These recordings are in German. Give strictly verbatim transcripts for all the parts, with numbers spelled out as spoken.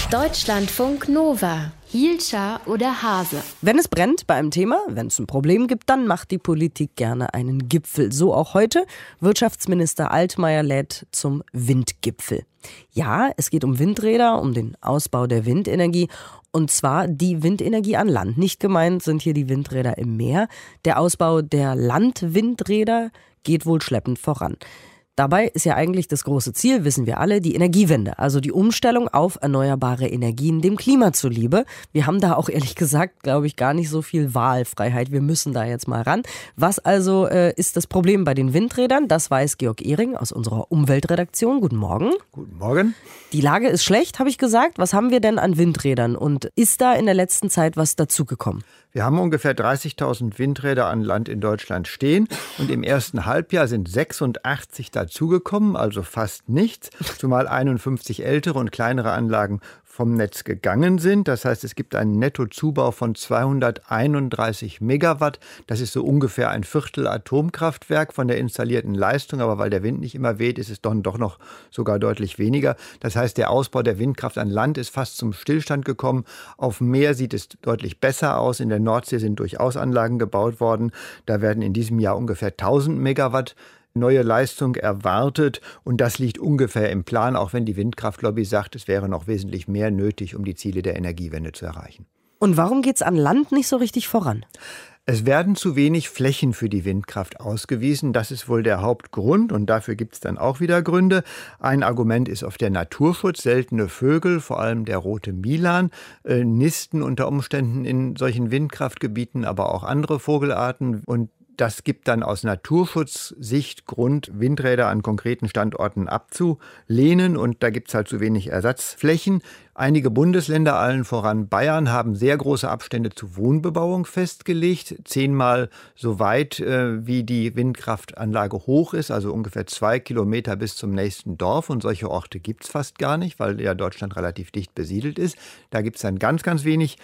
Deutschlandfunk Nova. Hielscher oder Hase? Wenn es brennt bei einem Thema, wenn es ein Problem gibt, dann macht die Politik gerne einen Gipfel. So auch heute. Wirtschaftsminister Altmaier lädt zum Windgipfel. Ja, es geht um Windräder, um den Ausbau der Windenergie. Und zwar die Windenergie an Land. Nicht gemeint sind hier die Windräder im Meer. Der Ausbau der Landwindräder geht wohl schleppend voran. Dabei ist ja eigentlich das große Ziel, wissen wir alle, die Energiewende, also die Umstellung auf erneuerbare Energien dem Klima zuliebe. Wir haben da auch ehrlich gesagt, glaube ich, gar nicht so viel Wahlfreiheit. Wir müssen da jetzt mal ran. Was also äh, ist das Problem bei den Windrädern? Das weiß Georg Ehring aus unserer Umweltredaktion. Guten Morgen. Guten Morgen. Die Lage ist schlecht, habe ich gesagt. Was haben wir denn an Windrädern und ist da in der letzten Zeit was dazugekommen? Wir haben ungefähr dreißigtausend Windräder an Land in Deutschland stehen und im ersten Halbjahr sind sechsundachtzig dazugekommen, also fast nichts, zumal einundfünfzig ältere und kleinere Anlagen vom Netz gegangen sind. Das heißt, es gibt einen Nettozubau von zweihunderteinunddreißig Megawatt. Das ist so ungefähr ein Viertel Atomkraftwerk von der installierten Leistung, aber weil der Wind nicht immer weht, ist es dann doch noch sogar deutlich weniger. Das heißt, der Ausbau der Windkraft an Land ist fast zum Stillstand gekommen. Auf dem Meer sieht es deutlich besser aus. In der Nordsee sind durchaus Anlagen gebaut worden. Da werden in diesem Jahr ungefähr tausend Megawatt neue Leistung erwartet und das liegt ungefähr im Plan, auch wenn die Windkraftlobby sagt, es wäre noch wesentlich mehr nötig, um die Ziele der Energiewende zu erreichen. Und warum geht es an Land nicht so richtig voran? Es werden zu wenig Flächen für die Windkraft ausgewiesen. Das ist wohl der Hauptgrund und dafür gibt es dann auch wieder Gründe. Ein Argument ist oft der Naturschutz. Seltene Vögel, vor allem der rote Milan, äh, nisten unter Umständen in solchen Windkraftgebieten, aber auch andere Vogelarten. Und das gibt dann aus Naturschutzsicht Grund, Windräder an konkreten Standorten abzulehnen. Und da gibt es halt zu wenig Ersatzflächen. Einige Bundesländer, allen voran Bayern, haben sehr große Abstände zu Wohnbebauung festgelegt. Zehnmal so weit, äh, wie die Windkraftanlage hoch ist, also ungefähr zwei Kilometer bis zum nächsten Dorf. Und solche Orte gibt es fast gar nicht, weil ja Deutschland relativ dicht besiedelt ist. Da gibt es dann ganz, ganz wenig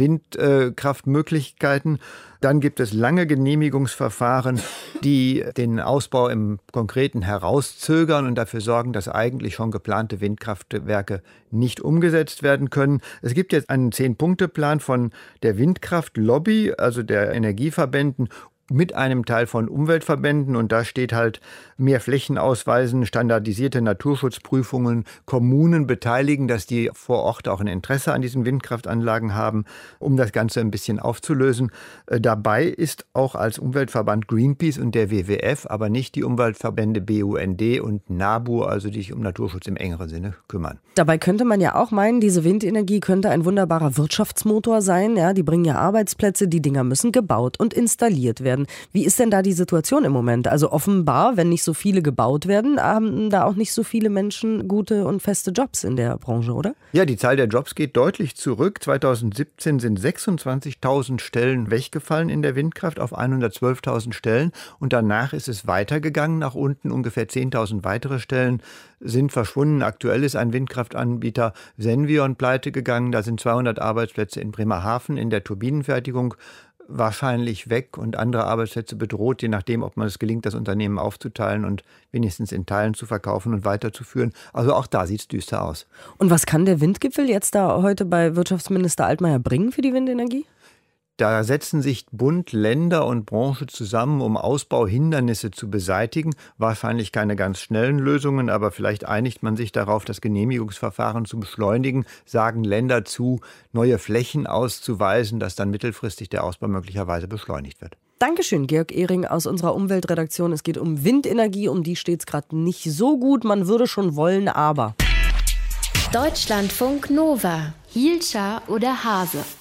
Windkraftmöglichkeiten. Dann gibt es lange Genehmigungsverfahren, die den Ausbau im Konkreten herauszögern und dafür sorgen, dass eigentlich schon geplante Windkraftwerke nicht umgesetzt werden können. Es gibt jetzt einen Zehn-Punkte-Plan von der Windkraftlobby, also der Energieverbänden, mit einem Teil von Umweltverbänden und da steht halt mehr Flächen ausweisen, standardisierte Naturschutzprüfungen, Kommunen beteiligen, dass die vor Ort auch ein Interesse an diesen Windkraftanlagen haben, um das Ganze ein bisschen aufzulösen. Äh, dabei ist auch als Umweltverband Greenpeace und der W W F, aber nicht die Umweltverbände B U N D und NABUR, also die sich um Naturschutz im engeren Sinne kümmern. Dabei könnte man ja auch meinen, diese Windenergie könnte ein wunderbarer Wirtschaftsmotor sein. Ja, die bringen ja Arbeitsplätze, die Dinger müssen gebaut und installiert werden. Wie ist denn da die Situation im Moment? Also offenbar, wenn nicht so viele gebaut werden, haben da auch nicht so viele Menschen gute und feste Jobs in der Branche, oder? Ja, die Zahl der Jobs geht deutlich zurück. zweitausendsiebzehn sind sechsundzwanzigtausend Stellen weggefallen in der Windkraft auf hundertzwölftausend Stellen. Und danach ist es weitergegangen nach unten. Ungefähr zehntausend weitere Stellen sind verschwunden. Aktuell ist ein Windkraftanbieter Senvion pleite gegangen. Da sind zweihundert Arbeitsplätze in Bremerhaven in der Turbinenfertigung wahrscheinlich weg und andere Arbeitsplätze bedroht, je nachdem, ob man es gelingt, das Unternehmen aufzuteilen und wenigstens in Teilen zu verkaufen und weiterzuführen. Also auch da sieht es düster aus. Und was kann der Windgipfel jetzt da heute bei Wirtschaftsminister Altmaier bringen für die Windenergie? Da setzen sich Bund, Länder und Branche zusammen, um Ausbauhindernisse zu beseitigen. Wahrscheinlich keine ganz schnellen Lösungen, aber vielleicht einigt man sich darauf, das Genehmigungsverfahren zu beschleunigen, sagen Länder zu, neue Flächen auszuweisen, dass dann mittelfristig der Ausbau möglicherweise beschleunigt wird. Dankeschön, Georg Ehring aus unserer Umweltredaktion. Es geht um Windenergie, um die steht es gerade nicht so gut. Man würde schon wollen, aber... Deutschlandfunk Nova. Hielscher oder Hase?